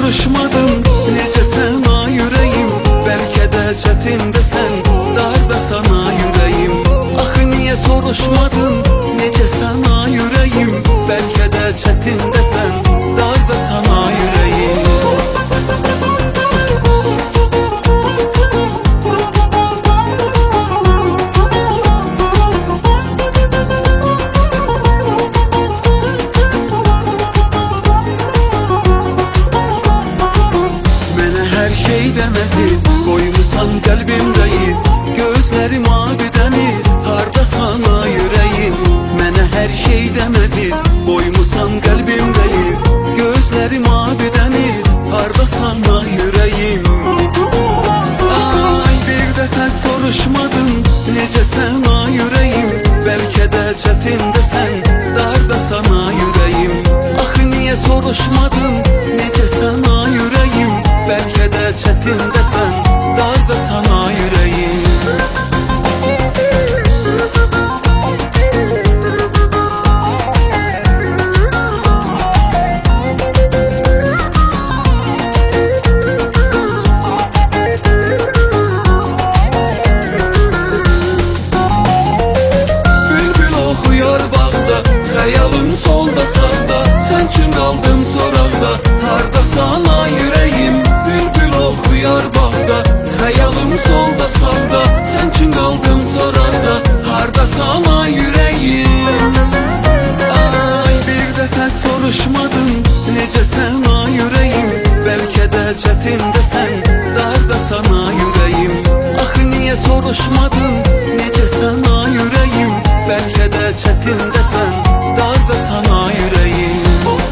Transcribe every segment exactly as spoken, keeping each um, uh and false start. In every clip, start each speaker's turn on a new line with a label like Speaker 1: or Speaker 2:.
Speaker 1: soruşmadın necə sana yüreğim, belki de çetin desen darda sana yüreğim. Axı niye soruşmadın necə sana yüreğim, belki de çetin desen darda sana yüreğim. Her şey demeziz, koymusan kalbimdeyiz. Gözlerim mavi deniz, harda sana yüreğim. Mene her şey demeziz, koymusan kalbimdeyiz. Gözlerim mavi deniz, harda sana yüreğim. Ay bir defa soruşmadın necə sana yüreğim, belki de çetin desen darda sana yüreğim. Axı niye soruşmadın necə sana yüreğim, belki de çetin desen darda sana yüreğim. Bülbül okuyar bağda, hayalın solda sağda. Sen için kaldım soraqda, harda sana yüreğim. Bülbül okuyar bağda, hayalım solda sağda. Sen için kaldım soraqda, harda sana yüreğim. Ay bir defa soruşmadın necə sana yüreğim, belki de çetin desen darda sana yüreğim. Axı niye soruşmadın necə sana yüreğim, belki de çetin desen darda sana yüreğim.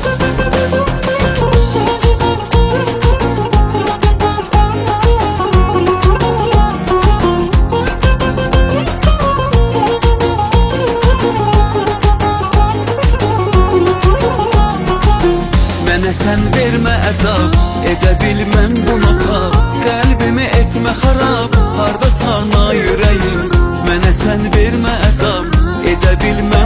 Speaker 1: Mənə sen vermə əzab, edə bilməm buna tab. Qəlbimi etmə xarab, harda sana yüreğim. Mənə sen vermə əzab, edə bilməm